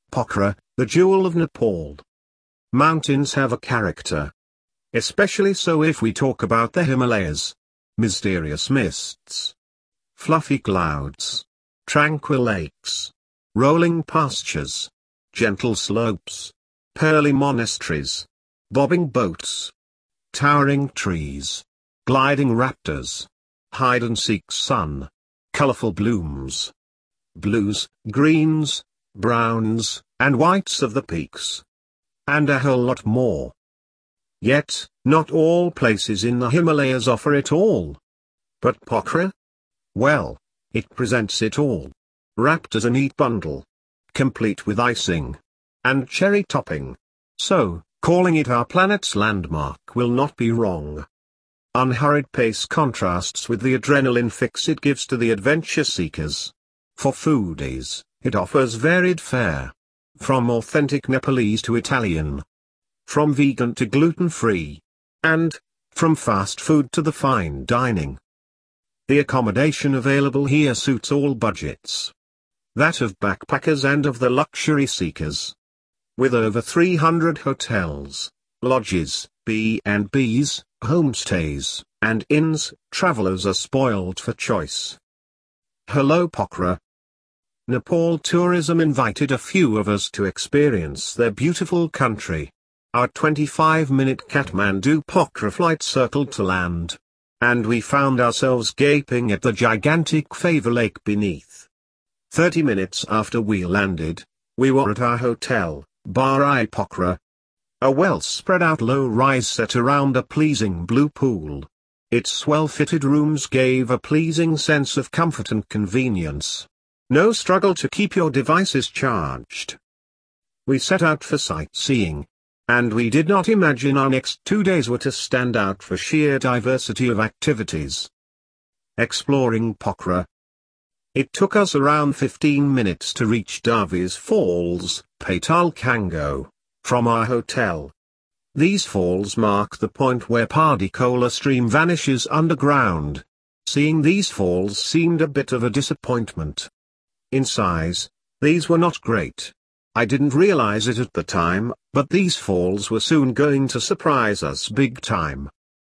Pokhara, the jewel of Nepal. Mountains have a character. Especially so if we talk about the Himalayas. Mysterious mists, fluffy clouds, tranquil lakes, rolling pastures, gentle slopes, pearly monasteries, bobbing boats, towering trees, gliding raptors, hide-and-seek sun, colorful blooms, blues, greens, browns, and whites of the peaks. And a whole lot more. Yet, not all places in the Himalayas offer it all. But Pokhara? Well, it presents it all. Wrapped as a neat bundle. Complete with icing. And cherry topping. So, calling it our planet's landmark will not be wrong. Unhurried pace contrasts with the adrenaline fix it gives to the adventure seekers. For foodies, it offers varied fare. From authentic Nepalese to Italian. From vegan to gluten-free. And, from fast food to the fine dining. The accommodation available here suits all budgets. That of backpackers and of the luxury seekers. With over 300 hotels, lodges, B&Bs, homestays, and inns, travelers are spoiled for choice. Hello Pokhara. Nepal Tourism invited a few of us to experience their beautiful country. Our 25-minute Kathmandu Pokhara flight circled to land. And we found ourselves gaping at the gigantic Fava Lake beneath. 30 minutes after we landed, we were at our hotel, Barai Pokhara. A well-spread-out low-rise set around a pleasing blue pool. Its well-fitted rooms gave a pleasing sense of comfort and convenience. No struggle to keep your devices charged. We set out for sightseeing. And we did not imagine our next 2 days were to stand out for sheer diversity of activities. Exploring Pokhara. It took us around 15 minutes to reach Davi's Falls, Patal Kango, from our hotel. These falls mark the point where Pardikola stream vanishes underground. Seeing these falls seemed a bit of a disappointment. In size, these were not great. I didn't realize it at the time, but these falls were soon going to surprise us big time.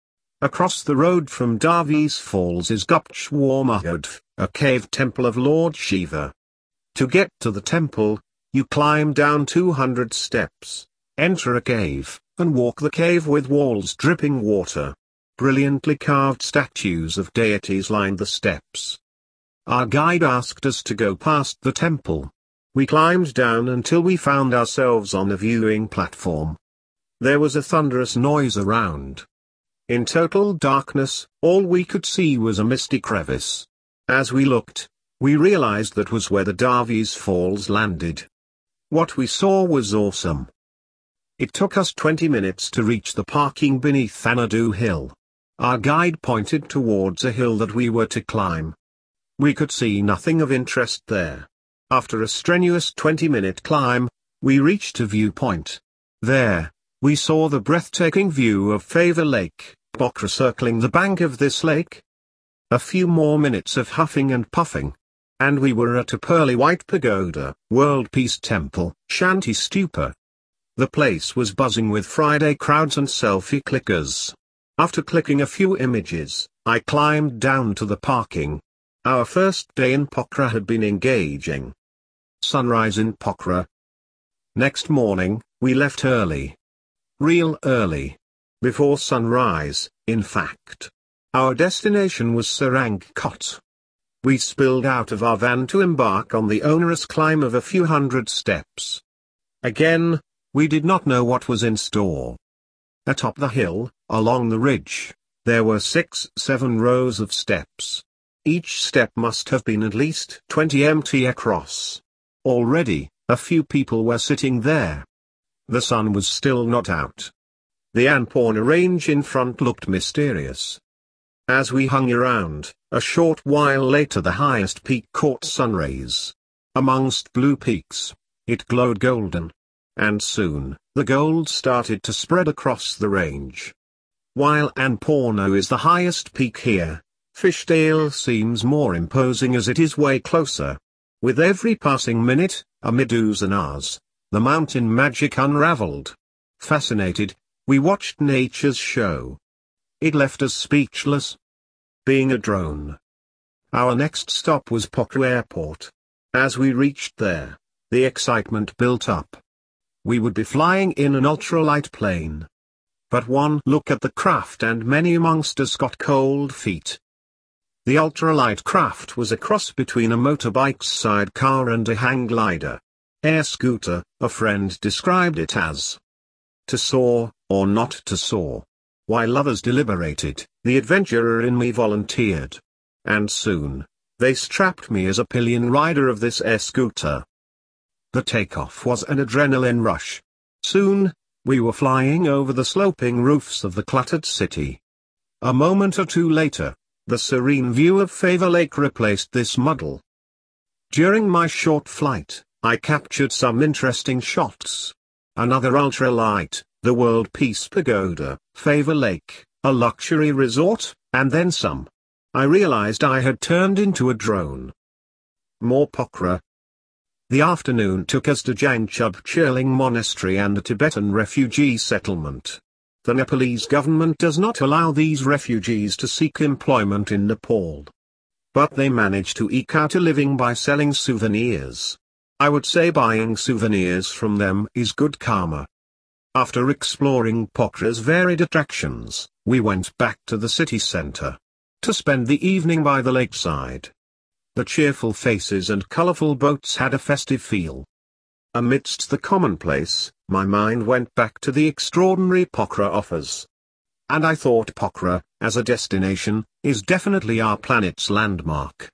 Across the road from Davi's Falls is Gupteshwar Mahad, a cave temple of Lord Shiva. To get to the temple, you climb down 200 steps, enter a cave, and walk the cave with walls dripping water. Brilliantly carved statues of deities line the steps. Our guide asked us to go past the temple. We climbed down until we found ourselves on a viewing platform. There was a thunderous noise around. In total darkness, all we could see was a misty crevice. As we looked, we realized that was where the Davi's Falls landed. What we saw was awesome. It took us 20 minutes to reach the parking beneath Thanadu Hill. Our guide pointed towards a hill that we were to climb. We could see nothing of interest there. After a strenuous 20-minute climb, we reached a viewpoint. There, we saw the breathtaking view of Fava Lake, Pokhara circling the bank of this lake. A few more minutes of huffing and puffing. And we were at a pearly white pagoda, World Peace Temple, Shanti Stupa. The place was buzzing with Friday crowds and selfie clickers. After clicking a few images, I climbed down to the parking. Our first day in Pokhara had been engaging. Sunrise in Pokhara. Next morning, we left early. Real early. Before sunrise, in fact. Our destination was Sarangkot. We spilled out of our van to embark on the onerous climb of a few hundred steps. Again, we did not know what was in store. Atop the hill, along the ridge, there were 6-7 rows of steps. Each step must have been at least 20 mt across. Already, a few people were sitting there. The sun was still not out. The Annapurna range in front looked mysterious. As we hung around, a short while later the highest peak caught sun rays. Amongst blue peaks, it glowed golden. And soon, the gold started to spread across the range. While Annapurna is the highest peak here, Fishdale seems more imposing as it is way closer. With every passing minute, amid oohs and ahs, the mountain magic unraveled. Fascinated, we watched nature's show. It left us speechless. Being a drone. Our next stop was Pokhara Airport. As we reached there, the excitement built up. We would be flying in an ultralight plane. But one look at the craft and many amongst us got cold feet. The ultralight craft was a cross between a motorbike's sidecar and a hang glider. Air scooter, a friend described it as. To soar, or not to soar. While others deliberated, the adventurer in me volunteered. And soon, they strapped me as a pillion rider of this air scooter. The takeoff was an adrenaline rush. Soon, we were flying over the sloping roofs of the cluttered city. A moment or two later, the serene view of Favor Lake replaced this muddle. During my short flight, I captured some interesting shots. Another ultralight, the World Peace Pagoda, Favor Lake, a luxury resort, and then some. I realized I had turned into a drone. More Pokhara. The afternoon took us to Jangchub Chirling Monastery and a Tibetan refugee settlement. The Nepalese government does not allow these refugees to seek employment in Nepal. But they manage to eke out a living by selling souvenirs. I would say buying souvenirs from them is good karma. After exploring Pokhara's varied attractions, we went back to the city center to spend the evening by the lakeside. The cheerful faces and colorful boats had a festive feel. Amidst the commonplace, my mind went back to the extraordinary Pokhara offers. And I thought Pokhara, as a destination, is definitely our planet's landmark.